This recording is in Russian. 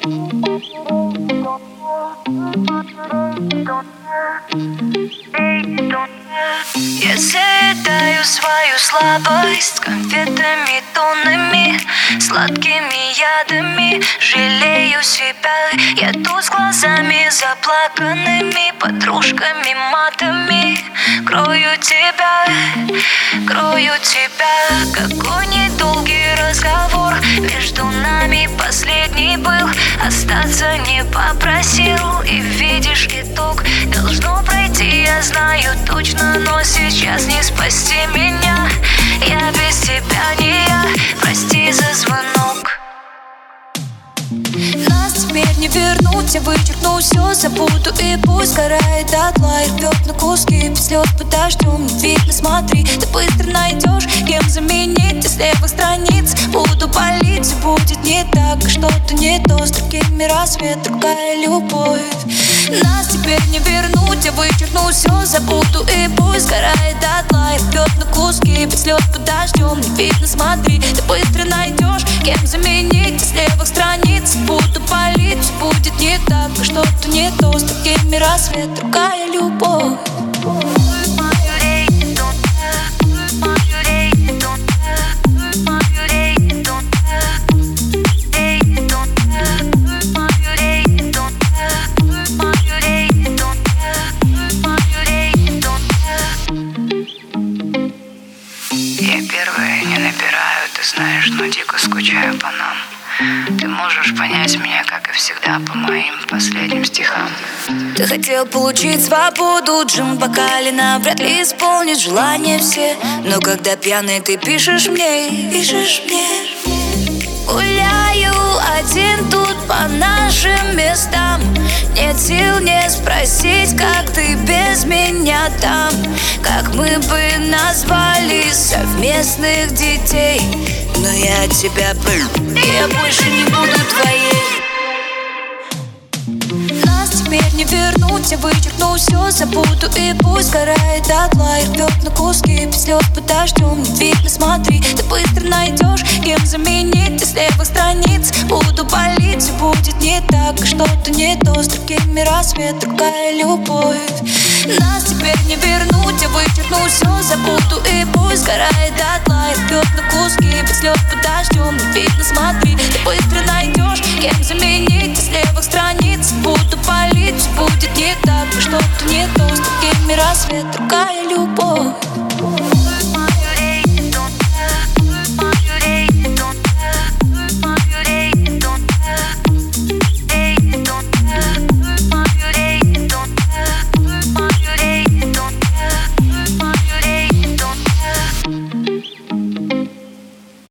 Я заедаю свою слабость конфетами тоннами, сладкими ядами. Жалею себя, я тут с глазами заплаканными, подружками матами. Крою тебя, какой недолгий разговор между нами последний был. Остаться не попросил, и видишь итог. Должно пройти, я знаю точно, но сейчас не спасти меня. Я без тебя не я, прости за звонок. Нас теперь не вернуть, я вычеркну все, забуду и пусть сгорает дотла и рвет на куски. Без слез под дождем, не видно, смотри, ты быстро найдешь, кем заменить. С левых страниц буду палить, все будет не так, что-то не то. С другими рассвет, другая любовь. Нас теперь не вернуть, я вычеркну все, забуду и пусть сгорает дотла и рвет на куски. Без слез под дождем, не видно, смотри, ты быстро найдешь, кем заменить. С левых страниц буду палить, все будет не так, что-то не то. С другими рассвет, другая любовь. Я первая не набираю, ты знаешь, но дико скучаю по нам. Ты можешь понять меня, как и всегда, по моим последним стихам. Ты хотел получить свободу, джин в бокале навряд ли исполнит желания все. Но когда пьяный ты пишешь мне. Гуляю один тут по нашим местам. Нет сил не спросить, как ты без меня там. Как мы бы назвали совместных детей. Но я тебя я больше не буду твоей. Нас теперь не вернуть, я вычеркну все, забуду и пусть сгорает дотла и рвет на куски. Без слез под дождем, не видно, смотри, ты быстро найдешь, кем заменить. С левых страниц буду палить, все будет не так, что-то не то. С другими рассвет, другая любовь. Нас теперь не вернуть, я вычеркну все, забуду и пусть сгорает дотла и рвет на куски. Без слез под дождем,